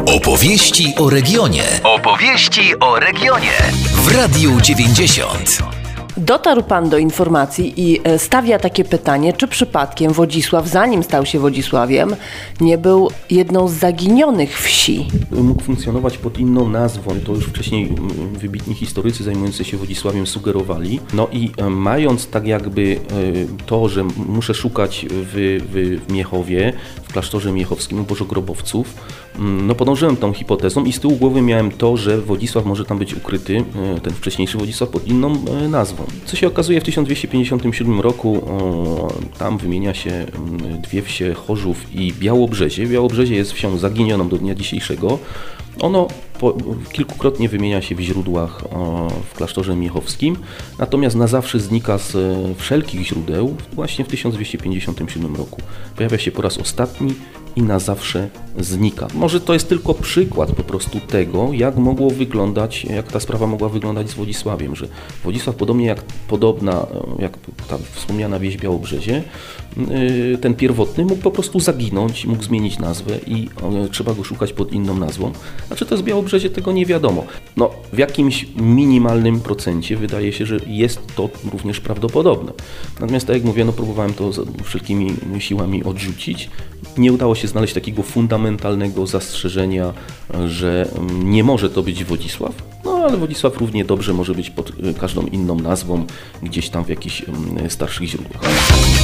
Opowieści o regionie. Opowieści o regionie. W Radiu 90. Dotarł Pan do informacji i stawia takie pytanie, czy przypadkiem Wodzisław, zanim stał się Wodzisławiem, nie był jedną z zaginionych wsi? Mógł funkcjonować pod inną nazwą, to już wcześniej wybitni historycy zajmujący się Wodzisławiem sugerowali. No i mając tak jakby to, że muszę szukać w Miechowie, w klasztorze miechowskim, u bożogrobowców, no podążyłem tą hipotezą i z tyłu głowy miałem to, że Wodzisław może tam być ukryty, ten wcześniejszy Wodzisław, pod inną nazwą. Co się okazuje, w 1257 roku tam wymienia się dwie wsie, Chorzów i Białobrzezie. Białobrzezie jest wsią zaginioną do dnia dzisiejszego. Ono kilkukrotnie wymienia się w źródłach w klasztorze miechowskim, natomiast na zawsze znika z wszelkich źródeł właśnie w 1257 roku. Pojawia się po raz ostatni i na zawsze znika. Może to jest tylko przykład po prostu tego, jak ta sprawa mogła wyglądać z Wodzisławiem, że Wodzisław podobnie jak ta wspomniana wieś Białobrzezie, ten pierwotny mógł po prostu zaginąć, mógł zmienić nazwę i trzeba go szukać pod inną nazwą. A czy to jest Białobrzezie, tego nie wiadomo. No, w jakimś minimalnym procencie wydaje się, że jest to również prawdopodobne. Natomiast tak jak mówię, próbowałem to wszelkimi siłami odrzucić. Nie udało się znaleźć takiego fundamentalnego zastrzeżenia, że nie może to być Wodzisław. No, ale Wodzisław równie dobrze może być pod każdą inną nazwą, gdzieś tam w jakichś starszych źródłach.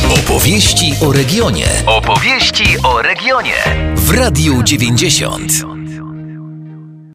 Opowieści o regionie. Opowieści o regionie. W Radiu 90.